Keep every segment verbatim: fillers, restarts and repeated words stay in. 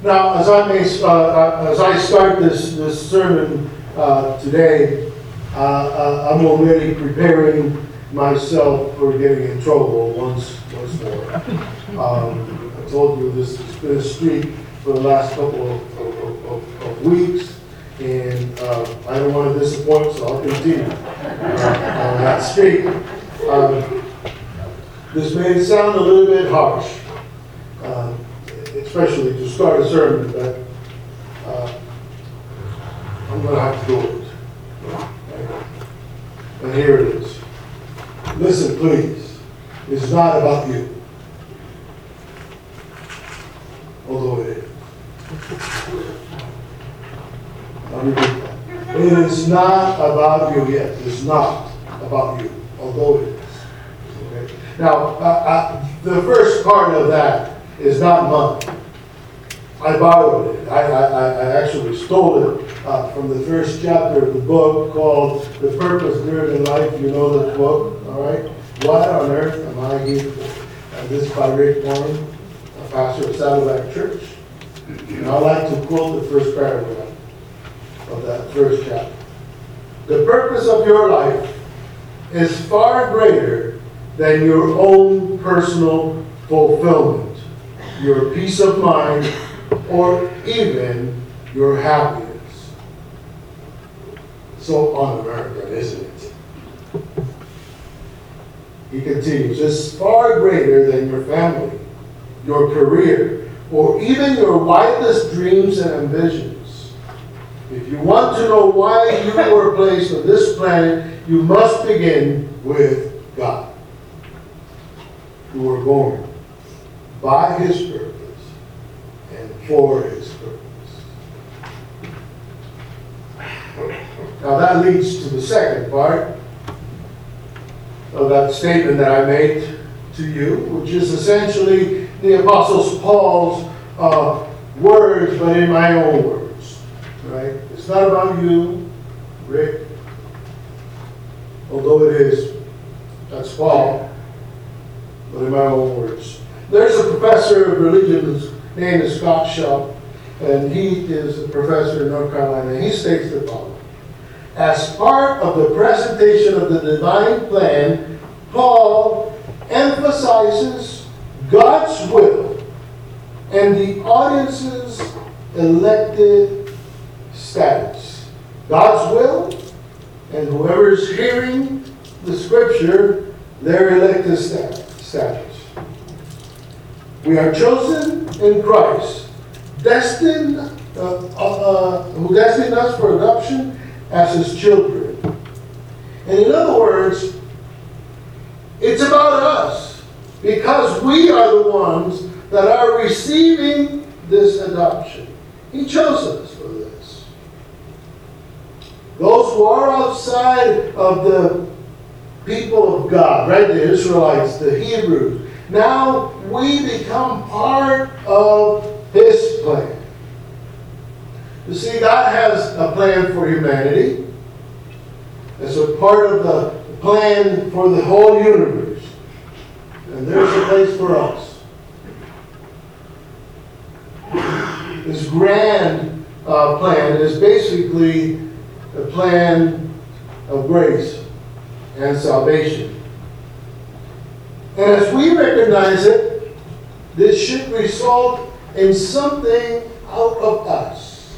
Now, as I may, uh, as I start this, this sermon uh, today, uh, uh, I'm already preparing myself for getting in trouble once, once more. Um, I told you this has been a streak for the last couple of, of, of, of weeks, and uh, I don't want to disappoint, so I'll continue uh, on that streak. Um, this may sound a little bit harsh, uh, especially to start a sermon, but uh, I'm going to have to do it. Right? And here it is. Listen, please. It's not about you. Although it is. Let me repeat that. It is not about you yet. It's not about you. Although it is. Okay? Now, uh, uh, the first part of that is not mine. I borrowed it. I, I, I actually stole it uh, from the first chapter of the book called The Purpose Driven Life. You know the book, all right? What on earth am I here for? Uh, this is by Rick Warren, a pastor of Saddleback Church. And I like to quote the first paragraph of that first chapter. The purpose of your life is far greater than your own personal fulfillment, your peace of mind, or even your happiness. So un-American, isn't it? He continues, it's far greater than your family, your career, or even your wildest dreams and ambitions. If you want to know why you were placed on this planet, you must begin with God. You were born by His purpose and for His purpose. Now that leads to the second part of that statement that I made to you, which is essentially the Apostle Paul's uh, words, but in my own words. Right? It's not about you, Rick, although it is. That's Paul, but in my own words. There's a professor of religion whose name is Scott Shaw, and he is a professor in North Carolina, and he states the following. As part of the presentation of the divine plan, Paul emphasizes God's will and the audience's elected status. God's will, and whoever's hearing the scripture, their elected status. We are chosen in Christ, destined, uh, uh, who destined us for adoption as His children. And in other words, it's about us, because we are the ones that are receiving this adoption. He chose us for this. Those who are outside of the people of God, right? The Israelites, the Hebrews. Now we become part of His plan. You see, God has a plan for humanity. It's a part of the plan for the whole universe. And there's a place for us. This grand uh, plan is basically a plan of grace and salvation. And as we recognize it, this should result in something out of us.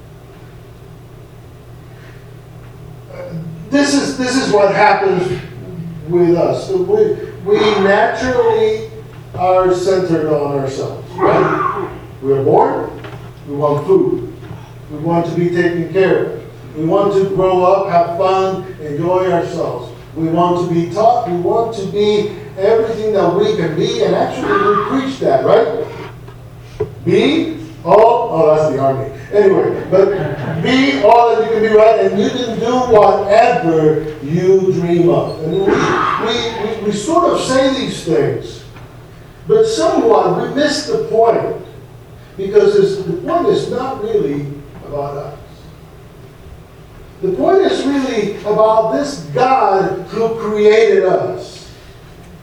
This is, this is what happens with us. We, we naturally are centered on ourselves, right? We are born, we want food. We want to be taken care of. We want to grow up, have fun, enjoy ourselves. We want to be taught, we want to be everything that we can be, and actually we preach that, right? Be all, oh, that's the army. Anyway, but be all that you can be, right? And you can do whatever you dream of. And we, we, we, we sort of say these things, but somewhat we miss the point, because it's, the point is not really about us. The point is really about this God who created us.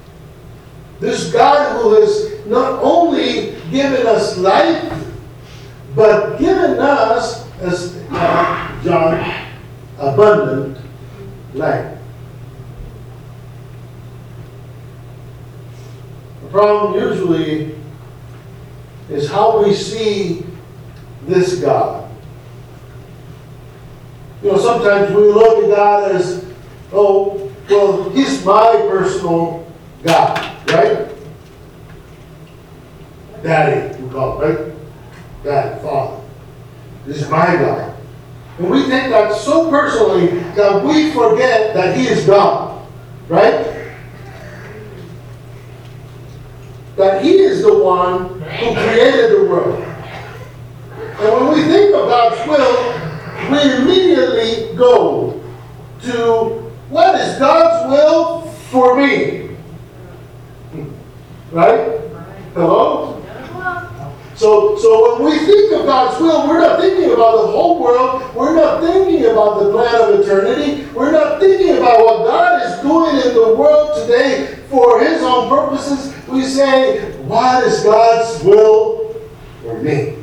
This God who has not only given us life, but given us, as uh, John, abundant life. The problem usually is how we see this God. You know, sometimes we look at God as, oh, well, He's my personal God, right? Daddy, we call it, right? Dad, Father. This is my God. And we take that so personally that we forget that He is God, right? That He is the one who created the world. And when we think of God's will, we immediately go to what is God's will for me? Right? Hello? So, so when we think of God's will, we're not thinking about the whole world. We're not thinking about the plan of eternity. We're not thinking about what God is doing in the world today for His own purposes. We say, what is God's will for me?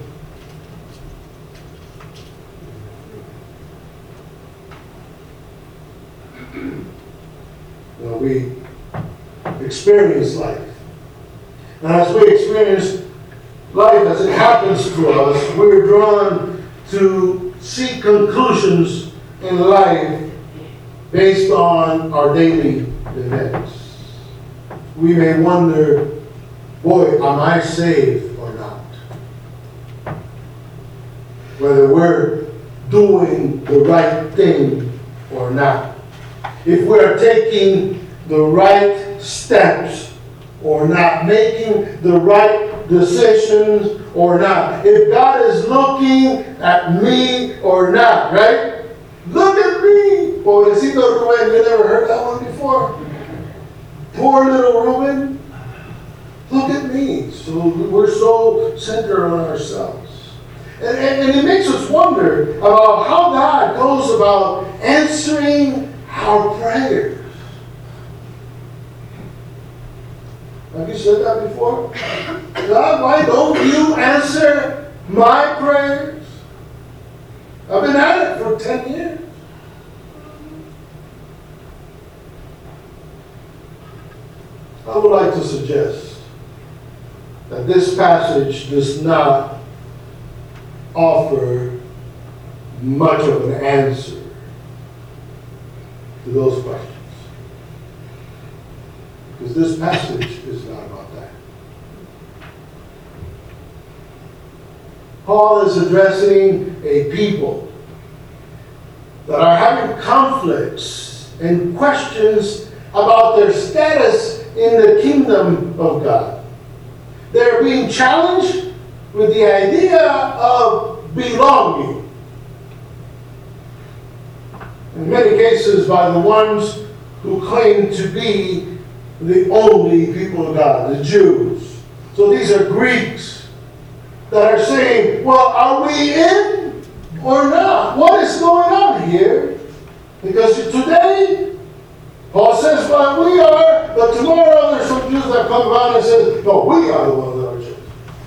Well, we experience life. And as we experience life as it happens to us, we're drawn to seek conclusions in life based on our daily events. We may wonder, boy, am I saved or not? Whether we're doing the right thing or not. If we're taking the right steps or not, making the right decisions or not. If God is looking at me or not, right? Look at me. Pobrecito Ruben, you never heard that one before? Poor little Ruben. Look at me. So we're so centered on ourselves. And, and, and it makes us wonder about how God goes about answering our prayers. Have you said that before? God, why don't you answer my prayers? I've been at it for ten years. I would like to suggest that this passage does not offer much of an answer to those questions. Because this passage is not about that. Paul is addressing a people that are having conflicts and questions about their status in the kingdom of God. They're being challenged with the idea of belonging. In many cases by the ones who claim to be the only people of God, the Jews. So these are Greeks that are saying, well, are we in or not? What is going on here? Because today, Paul says, well, we are, but tomorrow there's some Jews that come around and say, no, we are the ones that are Jews.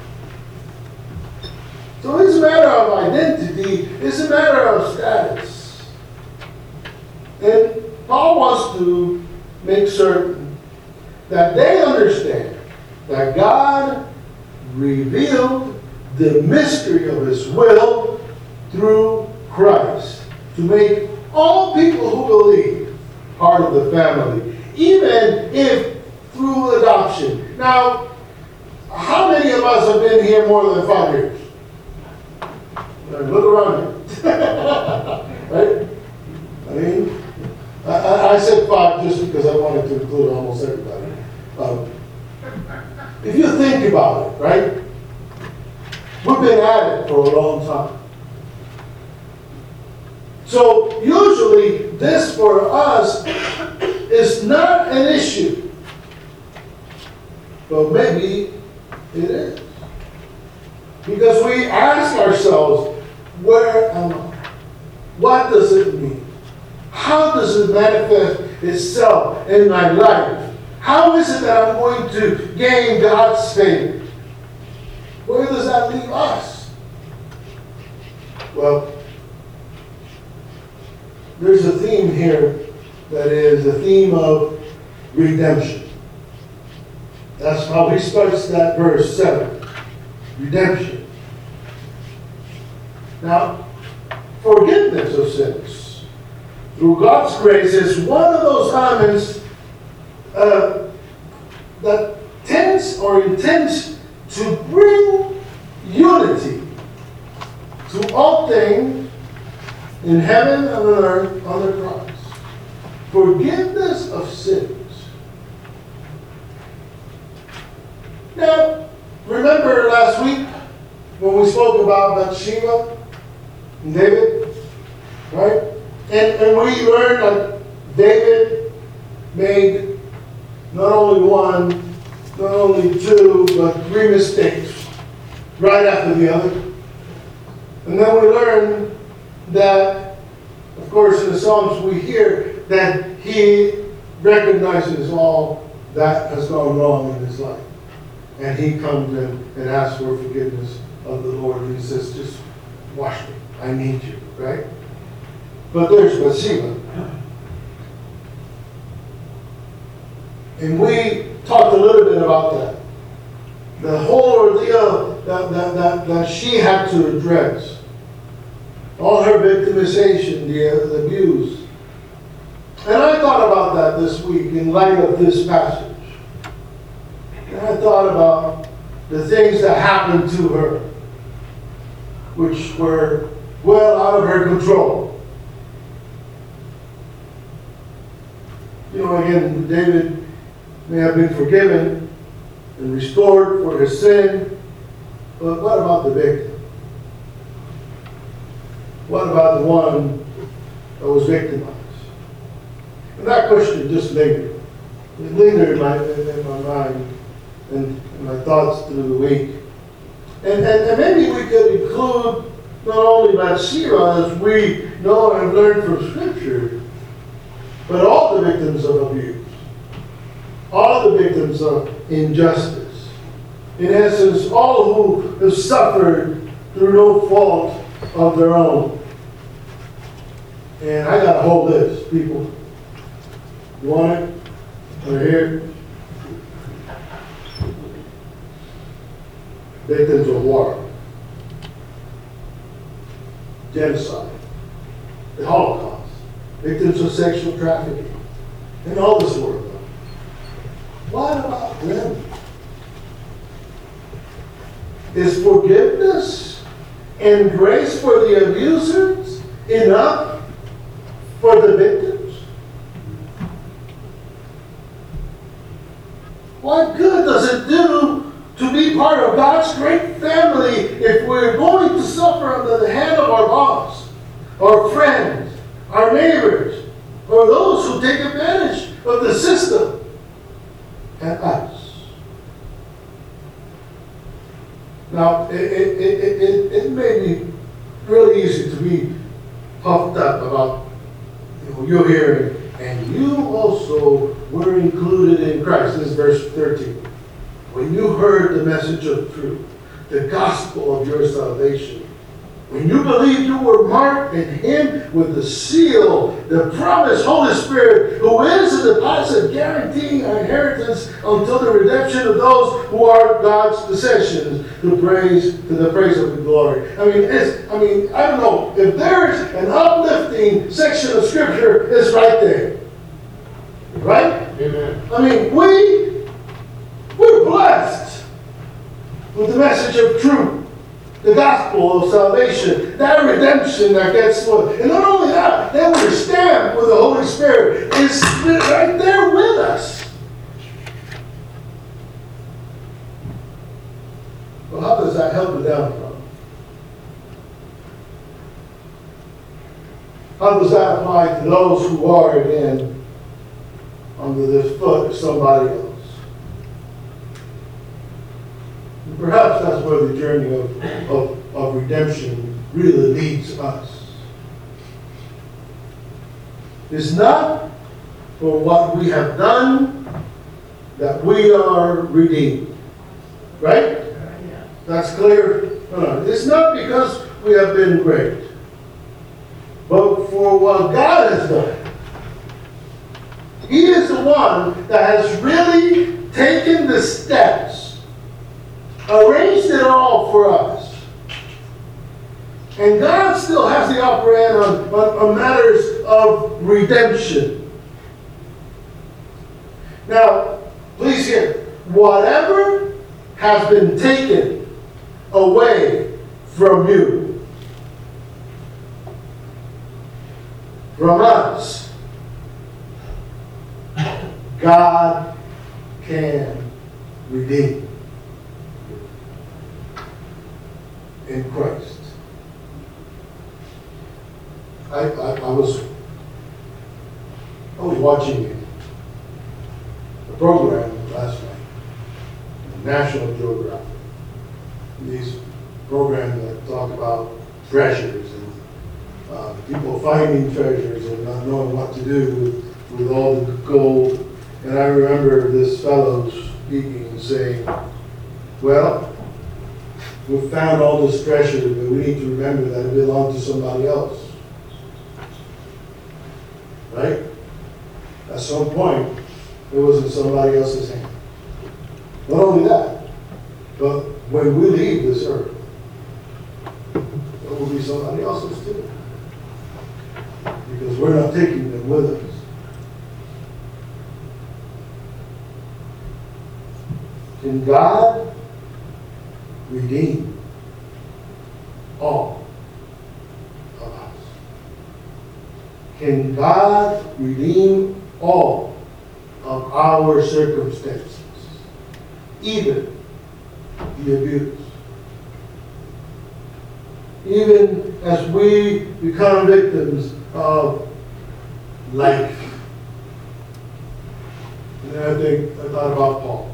So it's a matter of identity. It's a matter of status. And Paul wants to make certain that they understand that God revealed the mystery of His will through Christ to make all people who believe part of the family, even if through adoption. Now, how many of us have been here more than five years? Look around here. Right? I mean, I, I said five just because I wanted to include almost everybody. Um, if you think about it, right? We've been at it for a long time. So usually this for us is not an issue. But maybe it is. Because we ask ourselves, where am I? What does it mean? How does it manifest itself in my life? How is it that I'm going to gain God's favor? Where does that leave us? Well, there's a theme here that is a theme of redemption. That's how he starts that verse seven. Redemption. Now, forgiveness of sins through God's grace is one of those elements uh, that tends or intends to bring unity to all things in heaven and on earth under Christ. Forgiveness of sins. Now, remember last week when we spoke about Bathsheba and David, right? And, and we learned that David made not only one, not only two, but three mistakes right after the other. And then we learned that, of course, in the Psalms we hear that he recognizes all that has gone wrong in his life. And he comes in and asks for forgiveness of the Lord. And he says, just wash me. I need you, right? But there's Bathsheba. And we talked a little bit about that. The whole ordeal that, that, that, that she had to address. All her victimization, the, the abuse. And I thought about that this week in light of this passage. And I thought about the things that happened to her, which were well out of her control. You know, again, David may have been forgiven and restored for his sin, but what about the victim? What about the one that was victimized? And that question just lingered. It lingered in my, in my mind and my thoughts through the week. And, and, and maybe we could include not only Bathsheba, as we know and learned from Scripture, but all the victims of abuse, all the victims of injustice. In essence, all who have suffered through no fault of their own. And I got a whole list, people. You want it? They're here. Victims of war, genocide, the Holocaust, victims of sexual trafficking, and all this world. What about them? Is forgiveness and grace for the abusers enough for the victims? What good does it do to be part of God's great family if we're going to suffer under the hand of our boss, our friends, our neighbors, or those who take advantage of the system and us? Now, it, it, it, it, it may be really easy to be puffed up about, you know, you're hearing, and you also were included in Christ. This is verse thirteen. When you heard the message of truth, the gospel of your salvation, when you believed you were marked in Him with the seal, the promised Holy Spirit, who is the deposit guaranteeing our inheritance until the redemption of those who are God's possessions, to praise to the praise of the glory. I mean, it's, I mean, I don't know if there's an uplifting section of Scripture, it's right there, right? Amen. I mean, we we're blessed with the message of truth. The gospel of salvation, that redemption that gets through. And not only that, then we're stamped with the Holy Spirit. It's right there with us. Well, how does that help the down problem? How does that apply to those who are again under the foot of somebody else? Perhaps that's where the journey of, of, of redemption really leads us. It's not for what we have done that we are redeemed. Right? That's clear. No, no. It's not because we have been great. for what God has done. He is the one that has really taken the steps, arranged it all for us. And God still has the upper hand on, on, on matters of redemption. Now, please hear, whatever has been taken away from you, from us, God can redeem in Christ. I, I, I was I was watching a program last night, National Geographic. These programs that talk about treasures and uh, people finding treasures and not knowing what to do with, with all the gold. And I remember this fellow speaking and saying, well, we've found all this treasure, but we need to remember that it belonged to somebody else. Right? At some point, it was in somebody else's hand. Not only that, but when we leave this earth, it will be somebody else's too. Because we're not taking them with us. Can God redeem all of us? Can God redeem all of our circumstances, even the abuse? Even as we become victims of life. And then I think, I thought about Paul.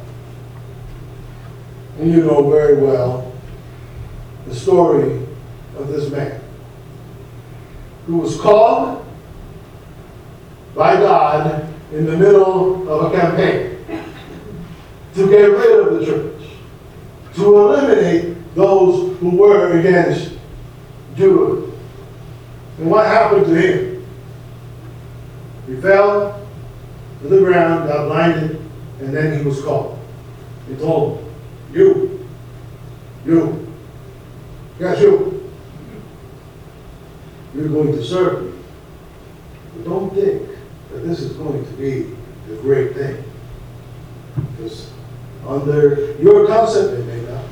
And you know very well the story of this man who was called by God in the middle of a campaign to get rid of the church, to eliminate those who were against Judah. And what happened to him? He fell to the ground, got blinded, and then he was called. He told him, You, you, yes, you, you're going to serve me. But don't think that this is going to be the great thing. Because under your concept, it may not.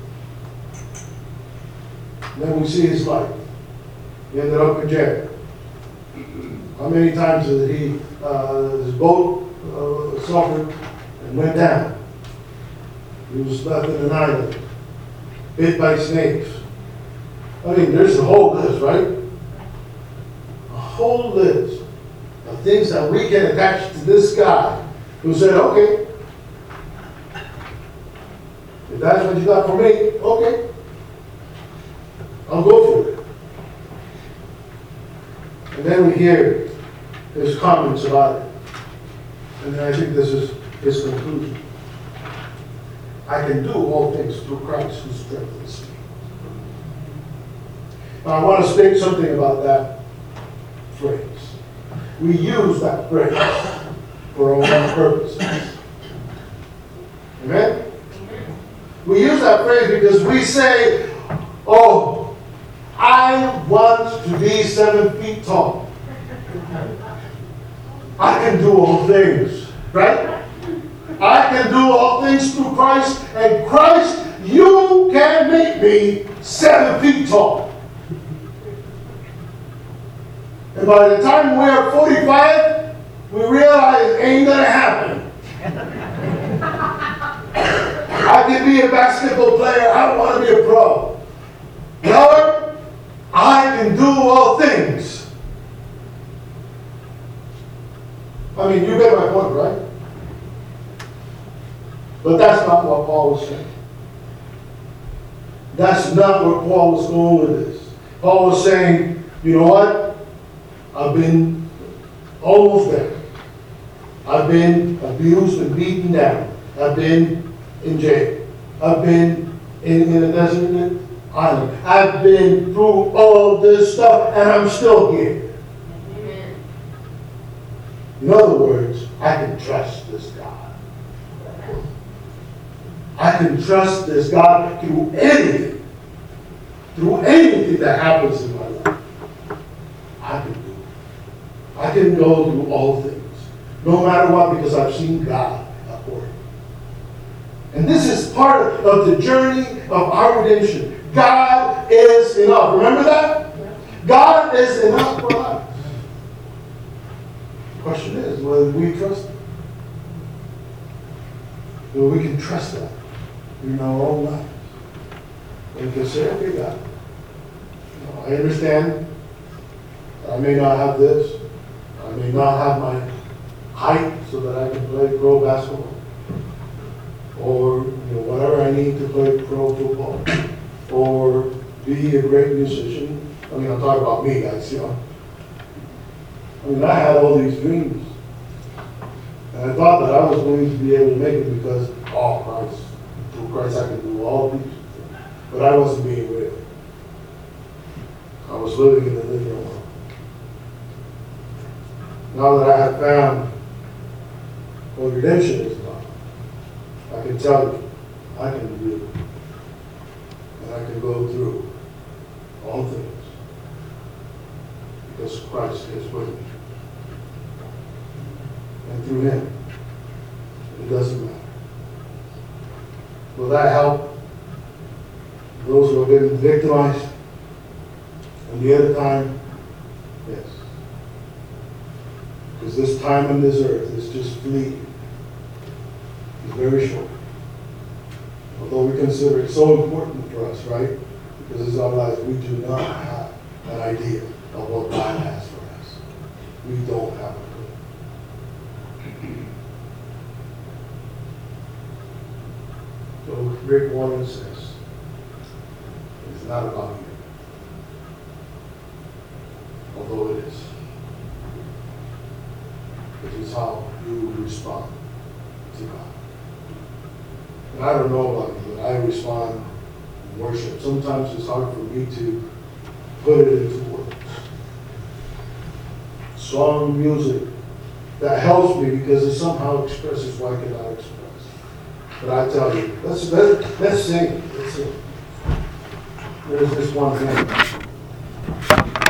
Then we see his life. He ended up in jail. How many times did he, uh, his boat uh, suffered and went down? He was left in an island, bit by snakes. I mean, there's a whole list, right? A whole list of things that we can attach to this guy who said, okay, if that's what you got for me, okay, I'll go for it. And then we hear his comments about it. And then I think this is his conclusion. I can do all things through Christ who strengthens me. Now I want to state something about that phrase. We use that phrase for our own purposes. Amen? We use that phrase because we say, oh, I want to be seven feet tall. I can do all things, right? I can do all things through Christ, and Christ, you can make me seven feet tall. And by the time we're forty-five, we realize it ain't gonna happen. I can be a basketball player, I don't want to be a pro. Lord, I can do all things. I mean, you get my point, right? But that's not what Paul was saying. That's not where Paul was going with this. Paul was saying, you know what? I've been almost there. I've been abused and beaten down. I've been in jail. I've been in, in a desert island. I've been through all this stuff, and I'm still here. In other words, I can trust this God. I can trust this God through anything, through anything that happens in my life. I can do it. I can go through all things, no matter what, because I've seen God at work. And this is part of the journey of our redemption. God is enough. Remember that? God is enough for us. The question is whether we trust Him. Well, we can trust that in our own lives. And we can say, okay, God, you know, I understand I may not have this. I may not have my height so that I can play pro basketball. Or you know, whatever I need to play pro football. Or be a great musician. I mean, I'm talking about me, guys, you know. I mean, I had all these dreams. And I thought that I was going to be able to make it because, oh, Christ, through Christ I can do all these things. But I wasn't being real. I was living in the living world. Now that I have found what redemption is about, I can tell you, I can do it. And I can go through all things because Christ is with me. And through Him, it doesn't matter. Will that help those who have been victimized? And the other time, yes. Because this time on this earth is just fleeting. It's very short. Although we consider it so important for us, right? Because it's our life, we do not have an idea of what God has for us. We don't have a clue. So Rick Warren says, it's not about you. Although it is. It is how you respond to God. And I don't know about you, but I respond in worship. Sometimes it's hard for me to put it into words. Song music that helps me because it somehow expresses what I cannot express. But I tell you, let's let's, let's sing. Let's sing. There's this one thing.